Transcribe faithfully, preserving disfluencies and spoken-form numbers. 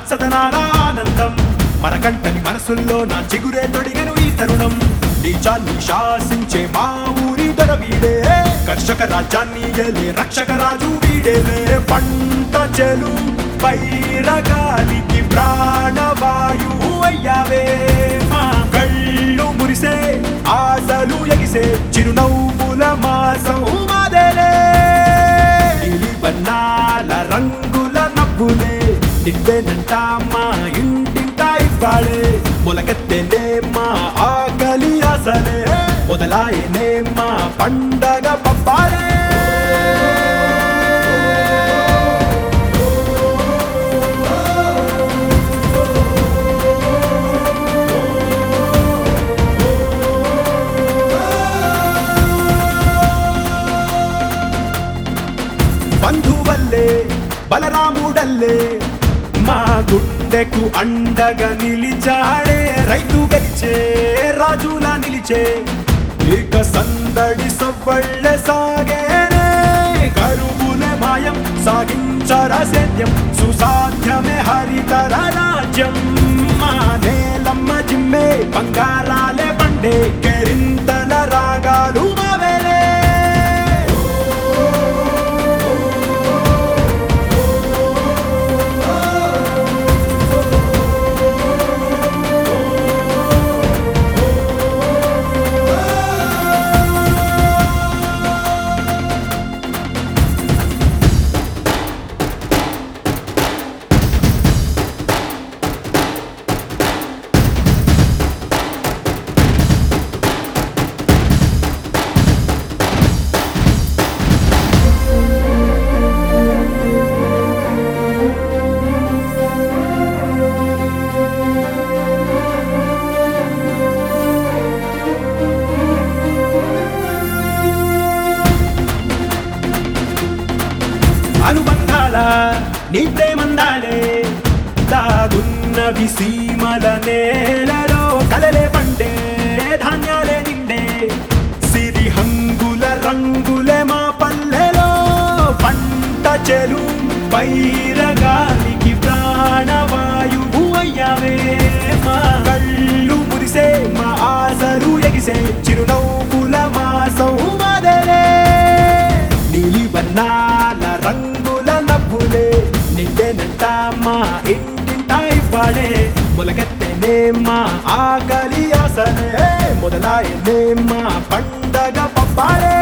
సదనాల ఆనందం మనకంటని మనసుల్లో నా చిగురే తొడిగను ఈ తరుణం నీచాన్ని శాసించే మా ఊరి దొర వీడే కర్షక రాజ్యాన్ని ఏలే రక్షక రాజు వీడేలే పంట చెలు పైరగాలికి ప్రాణవాయువు అయ్యావే మా కళ్ళు మురిసే ఆశలు ఎగిసే చిరునవ్వుల మాసం మాదేలే నీలి బన్నాల రంగుల నవ్వులే నివ్వేనంట మా ఇంటింటా ఇవ్వాలే మొలకెత్తేనే మా ఆకలి ఆశలే మొదలాయనే మా పండగ పప్పాలే బంధువల్లే బలరాముడల్లే మా గుండెకు అండగా నిలిచాడే రైతు గెలిచే రాజులా నిలిచే ఇక సందడి సవ్వళ్ళే సాగేనే కరువులే మాయం సాగించరా సేద్యం సుసాధ్యమే హరితర రాజ్యం మా నేలమ్మ జిమ్మే బంగారాలే పండే కెరింతల రాగాలు మావేలే అనుబంధాల నీ ప్రేమందాలే దాగున్నవి సీమల నేలలో కలలే పండే ధాన్యాలే నిండే సిరి హంగుల రంగులే మా పల్లెలో పంట చెలు పైరగాలికి ప్రాణవాయువు అయ్యావే మా కళ్ళు మురిసే మా ఆశలు ఎగిసే చిరునవ్వుల మాసం మాదేలే నీలి బన్నాల రంగుల నవ్వులే నిండేనంట మా ఇంటింటా ఇవ్వాడే మొలకెత్తేనే మా ఆకలి ఆశలే మొదలాయనే మా పండగ పప్పాలే